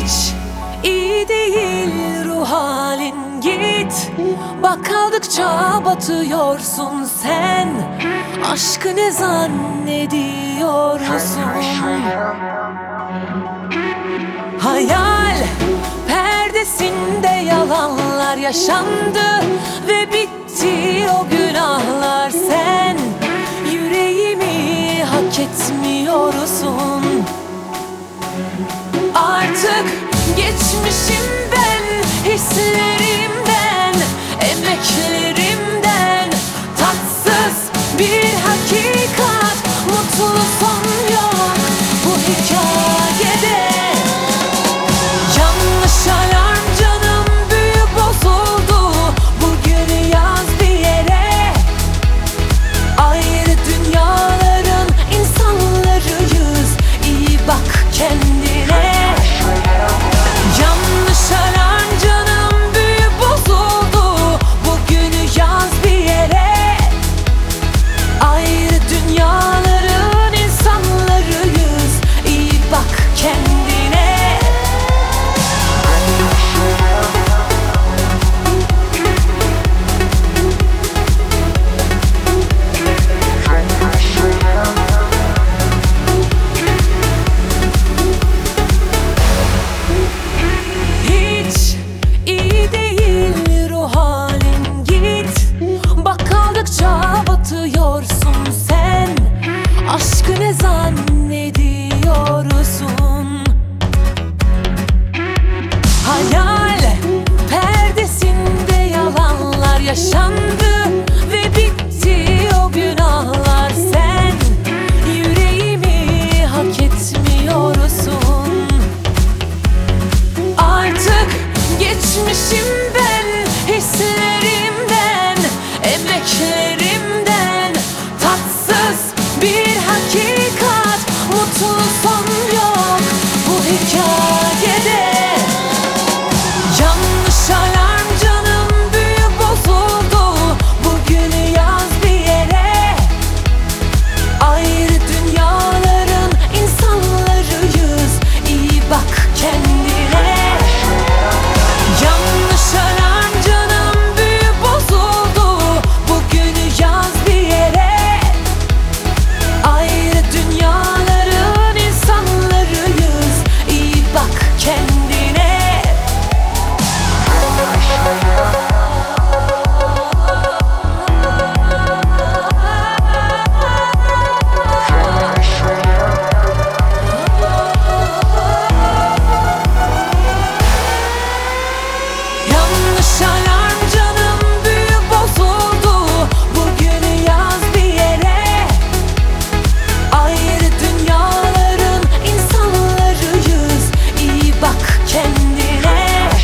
Hiç iyi değil ruh halin, git. Bak kaldıkça batıyorsun sen. Aşkı ne zannediyorsun? Hayal perdesinde yalanlar yaşandı ve bitti o günahlar. Sen yüreğimi hak etmiyorsun. Artık geçmişim ben, hislerimden, emeklerimden. Tatsız bir hakikat, mutlu son yok bu hikayede. Yanlış alarm canım, büyü bozuldu. Bugün yaz bir yere. Ayrı dünyaların insanlarıyız. İyi bak kendine. Yanlış alarm canım, büyü bozuldu. Bugün yaz bir yere. Ayrı dünyaların insanlarıyız. İyi bak kendine. Hiç iyi değil ruh halin, git. Bak kaldıkça batıyorsun sen. Aşkı ne zannediyorsun? Hayal perdesinde yalanlar yaşandı ve bitti o günahlar. Sen yüreğimi hak etmiyorsun. Artık geçmişim ben, hislerimden, emeklerimden. Tatsız bir hakikat, mutlu son yok bu hikayede. Yanlış alarm canım, büyü bozuldu. Bugün yaz bir yere. Ayrı dünyaların insanlarıyız. İyi bak kendine. Yanlış alarm canım, büyü bozuldu. Bugün yaz bir yere. Ayrı dünyaların insanlarıyız. İyi bak kendine. Yanlış alarm canım, büyü bozuldu. Bugün yaz bir yere. Ayrı dünyaların insanlarıyız. İyi bak kendine.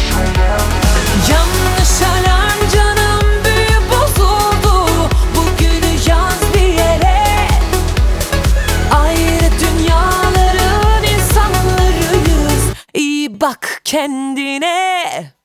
Yanlış alarm canım, büyü bozuldu. Bugün yaz bir yere. Ayrı dünyaların insanlarıyız. İyi bak kendine.